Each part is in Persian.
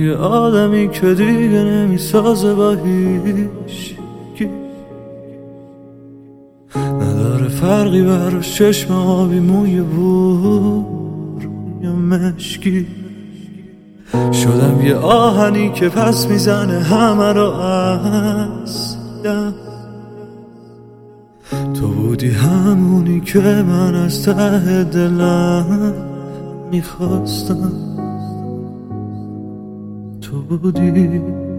یه آدمی که دیگه نمیسازه با هیچ کی، نداره فرقی براش چشم آبی موی بور یا مشکی. شدم یه آهنی که پس میزنه همه رو از دم. تو بودی همونی که من از ته دلم میخواستم، تو بودی.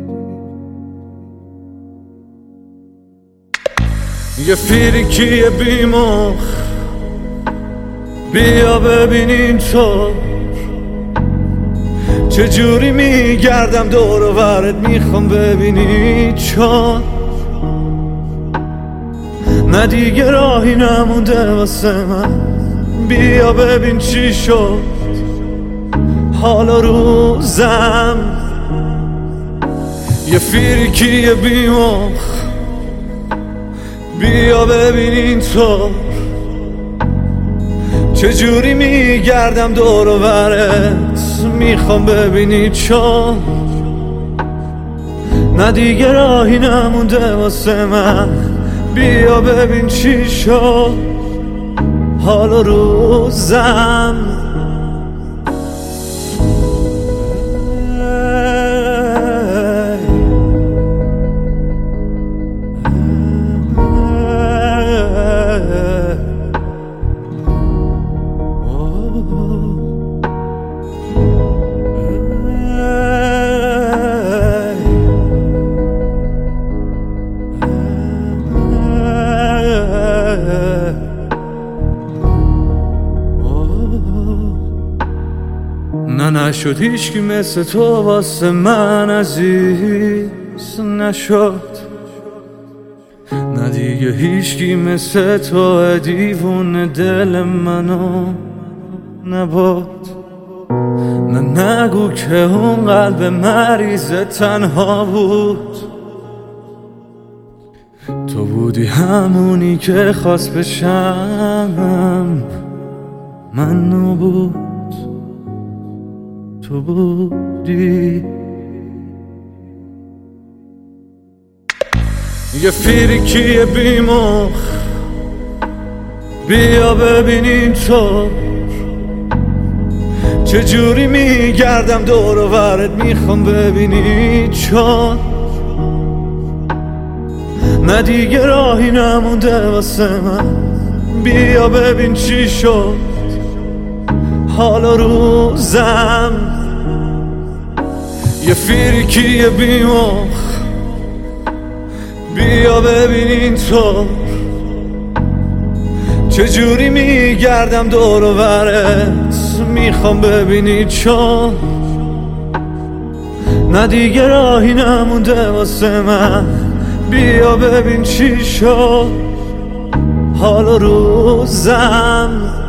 یه فیریکی بیمخ بیا ببینین تو چجوری میگردم دور و برت، میخوام ببینی چون نه دیگه راهی نمونده واسه من. بیا ببین چی شد حال و روزم. یه فیریکی بیمخ بیا ببین اینطور چجوری میگردم دور و برت، میخوام ببینی چون نه دیگه راهی نمونده واسه من. بیا ببین چی شد حال و روزم. نه نشد هیچکی مثل تو واسه من عزیز نشد، نه دیگه هیچکی مثل تو دیوونه دل منو نبود. نه نگو که اون قلب مریض تنها بود، تو بودی همونی که خواست بشم من نبود، تو بودی. یه فیریکی بیمخ بیا ببین اینطور چجوری میگردم دور و برت، میخوام ببینی چون نه دیگه راهی نمونده واسه من. بیا ببین چی شد حال و روزم. یه فیریکی بیمخ بیا ببین اینطور چجوری میگردم دور و برت، میخوام ببینی چون نه دیگه راهی نمونده واسه من. بیا ببین چی شد حال و روزم.